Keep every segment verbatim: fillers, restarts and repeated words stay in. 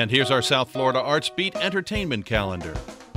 And here's our South Florida Arts Beat entertainment calendar.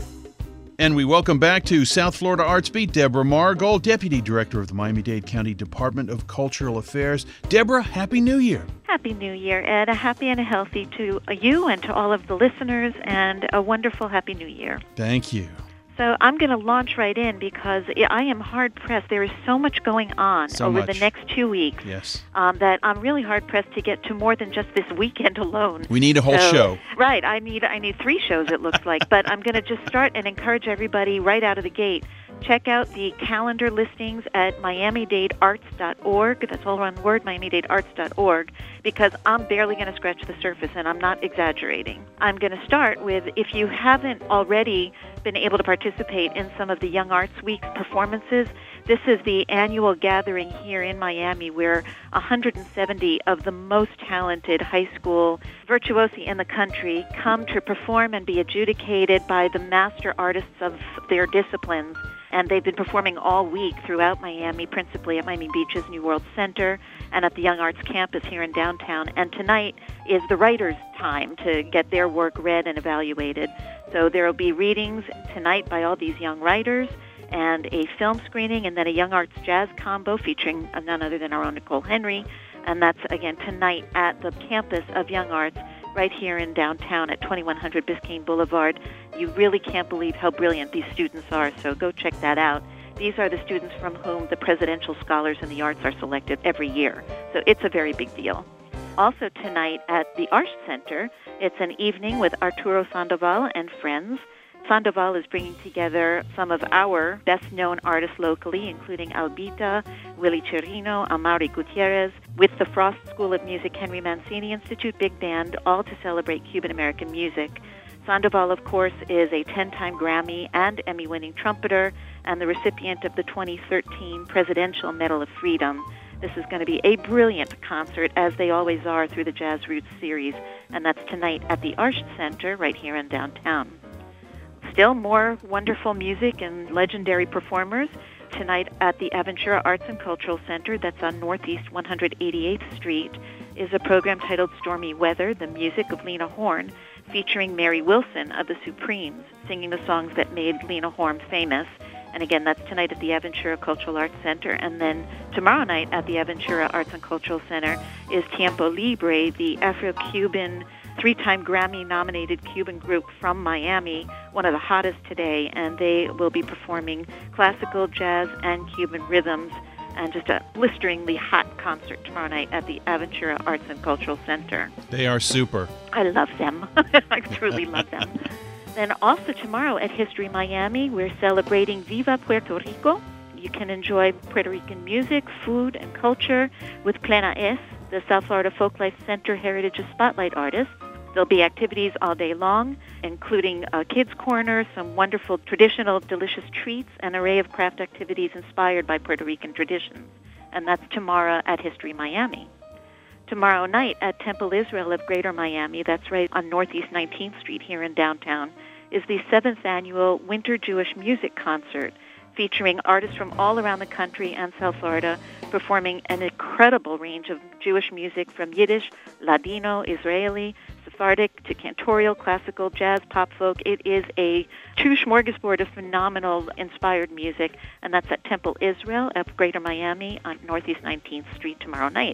And we welcome back to South Florida Arts Beat Deborah Margold, Deputy Director of the Miami-Dade County Department of Cultural Affairs. Deborah, Happy New Year. Happy New Year, Ed. A happy and a healthy to you and to all of the listeners, and a wonderful Happy New Year. Thank you. So I'm going to launch right in because I am hard-pressed. There is so much going on so over much. the next two weeks yes. um, that I'm really hard-pressed to get to more than just this weekend alone. We need a whole so, show. Right. I need I need three shows, it looks like. But I'm going to just start and encourage everybody right out of the gate. Check out the calendar listings at miami dade arts dot org. That's all one word, miami dade arts dot org, because I'm barely going to scratch the surface, and I'm not exaggerating. I'm going to start with, if you haven't already been able to participate in some of the Young Arts Week performances, this is the annual gathering here in Miami where one hundred seventy of the most talented high school virtuosi in the country come to perform and be adjudicated by the master artists of their disciplines. And they've been performing all week throughout Miami, principally at Miami Beach's New World Center and at the Young Arts Campus here in downtown. And tonight is the writers' time to get their work read and evaluated. So there will be readings tonight by all these young writers, and a film screening, and then a Young Arts Jazz combo featuring none other than our own Nicole Henry. And that's, again, tonight at the campus of Young Arts right here in downtown at twenty-one hundred Biscayne Boulevard. You really can't believe how brilliant these students are, so go check that out. These are the students from whom the Presidential Scholars in the Arts are selected every year, so it's a very big deal. Also tonight at the Arts Center, it's an evening with Arturo Sandoval and friends. Sandoval is bringing together some of our best-known artists locally, including Albita, Willie Chirino, Amaury Gutierrez, with the Frost School of Music Henry Mancini Institute Big Band, all to celebrate Cuban-American music. Sandoval, of course, is a ten-time Grammy and Emmy-winning trumpeter and the recipient of the twenty thirteen Presidential Medal of Freedom. This is going to be a brilliant concert, as they always are through the Jazz Roots series, and that's tonight at the Arts Center right here in downtown. Still more wonderful music and legendary performers tonight at the Aventura Arts and Cultural Center, that's on Northeast one hundred eighty-eighth Street, is a program titled Stormy Weather, the music of Lena Horne, featuring Mary Wilson of the Supremes, singing the songs that made Lena Horne famous. And again, that's tonight at the Aventura Cultural Arts Center. And then tomorrow night at the Aventura Arts and Cultural Center is Tiempo Libre, the Afro-Cuban, three-time Grammy-nominated Cuban group from Miami, one of the hottest today. And they will be performing classical, jazz, and Cuban rhythms, and just a blisteringly hot concert tomorrow night at the Aventura Arts and Cultural Center. They are super. I love them. I truly love them. Then also tomorrow at History Miami, we're celebrating Viva Puerto Rico. You can enjoy Puerto Rican music, food, and culture with Plena Es, the South Florida Folklife Center Heritage Spotlight artists. There'll be activities all day long, including a kids' corner, some wonderful traditional delicious treats, an array of craft activities inspired by Puerto Rican traditions. And that's tomorrow at History Miami. Tomorrow night at Temple Israel of Greater Miami, that's right on Northeast nineteenth Street here in downtown, is the seventh annual Winter Jewish Music Concert, featuring artists from all around the country and South Florida performing an incredible range of Jewish music from Yiddish, Ladino, Israeli, Sephardic to cantorial, classical, jazz, pop, folk. It is a true smorgasbord of phenomenal inspired music, and that's at Temple Israel of Greater Miami on Northeast nineteenth Street tomorrow night.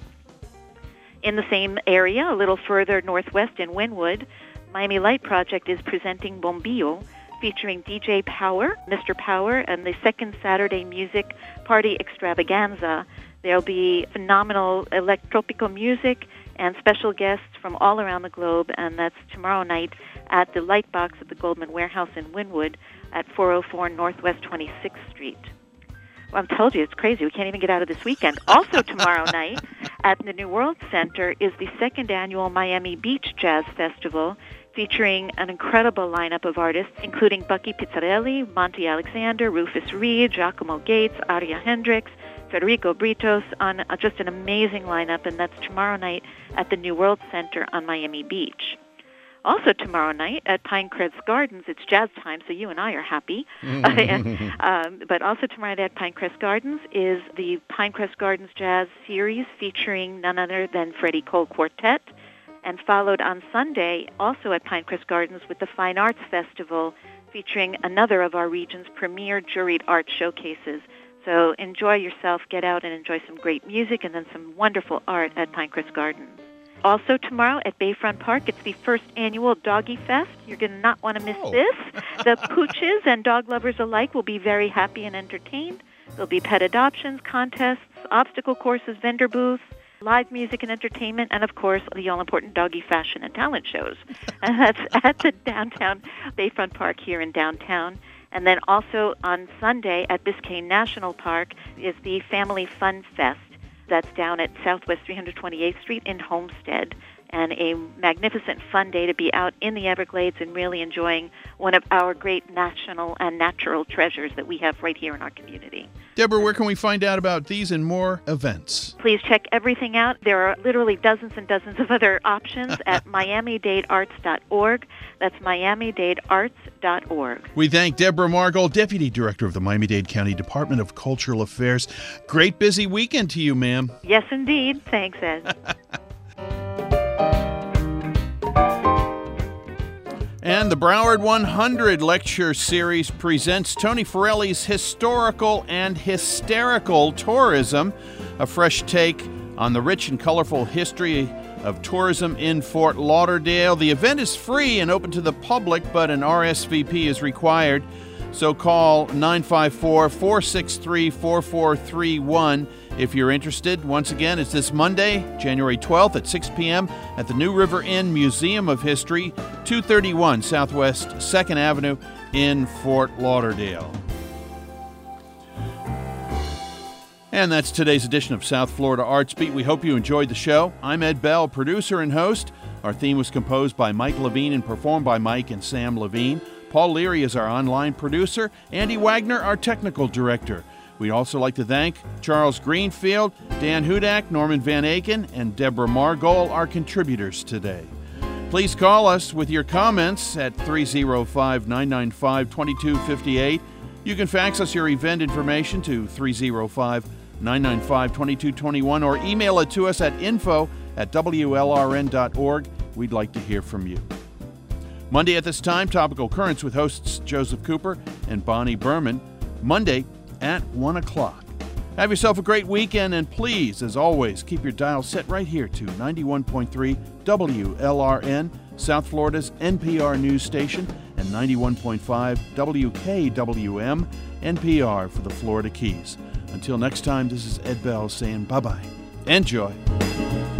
In the same area, a little further northwest in Wynwood, Miami Light Project is presenting Bombillo, featuring D J Power, Mister Power, and the second Saturday Music Party Extravaganza. There'll be phenomenal electropical music and special guests from all around the globe, and that's tomorrow night at the Lightbox at the Goldman Warehouse in Wynwood at four oh four Northwest twenty-sixth Street. Well, I'm told you, it's crazy. We can't even get out of this weekend. Also tomorrow night at the New World Center is the second annual Miami Beach Jazz Festival, featuring an incredible lineup of artists, including Bucky Pizzarelli, Monty Alexander, Rufus Reed, Giacomo Gates, Aria Hendricks, Federico Britos, on uh, just an amazing lineup, and that's tomorrow night at the New World Center on Miami Beach. Also tomorrow night at Pinecrest Gardens, it's jazz time, so you and I are happy. um, but also tomorrow night at Pinecrest Gardens is the Pinecrest Gardens Jazz Series, featuring none other than Freddie Cole Quartet. and followed on Sunday also at Pinecrest Gardens with the Fine Arts Festival, featuring another of our region's premier juried art showcases. So enjoy yourself, get out and enjoy some great music and then some wonderful art at Pinecrest Gardens. Also tomorrow at Bayfront Park, it's the first annual Doggy Fest. You're going to not want to miss Oh. this. The pooches and dog lovers alike will be very happy and entertained. There'll be pet adoptions, contests, obstacle courses, vendor booths, live music and entertainment, and of course the all-important doggy fashion and talent shows. And that's at the downtown Bayfront Park here in downtown. And then also on Sunday at Biscayne National Park is the Family Fun Fest. That's down at Southwest three hundred twenty-eighth Street in Homestead. And a magnificent fun day to be out in the Everglades and really enjoying one of our great national and natural treasures that we have right here in our community. Deborah, where can we find out about these and more events? Please check everything out. There are literally dozens and dozens of other options at miami dade arts dot org. That's miami dade arts dot org. We thank Deborah Margold, Deputy Director of the Miami-Dade County Department of Cultural Affairs. Great busy weekend to you, ma'am. Yes, indeed. Thanks, Ed. And the Broward one hundred lecture series presents Tony Farrelly's Historical and Hysterical Tourism, a fresh take on the rich and colorful history of tourism in Fort Lauderdale. The event is free and open to the public, but an R S V P is required. So call nine five four, four six three, four four three one if you're interested. Once again, it's this Monday, January twelfth at six p.m. at the New River Inn Museum of History, two thirty-one Southwest second Avenue in Fort Lauderdale. And that's today's edition of South Florida Arts Beat. We hope you enjoyed the show. I'm Ed Bell, producer and host. Our theme was composed by Mike Levine and performed by Mike and Sam Levine. Paul Leary is our online producer. Andy Wagner, our technical director. We'd also like to thank Charles Greenfield, Dan Hudak, Norman Van Aken, and Deborah Margold, our contributors today. Please call us with your comments at three oh five, nine nine five, two two five eight. You can fax us your event information to three oh five, nine nine five, two two two one or email it to us at info at w l r n dot org. We'd like to hear from you. Monday at this time, Topical Currents with hosts Joseph Cooper and Bonnie Berman. Monday at one o'clock. Have yourself a great weekend, and please, as always, keep your dial set right here to ninety-one point three W L R N, South Florida's N P R news station, and ninety-one point five W K W M, N P R for the Florida Keys. Until next time, this is Ed Bell saying bye-bye. Enjoy.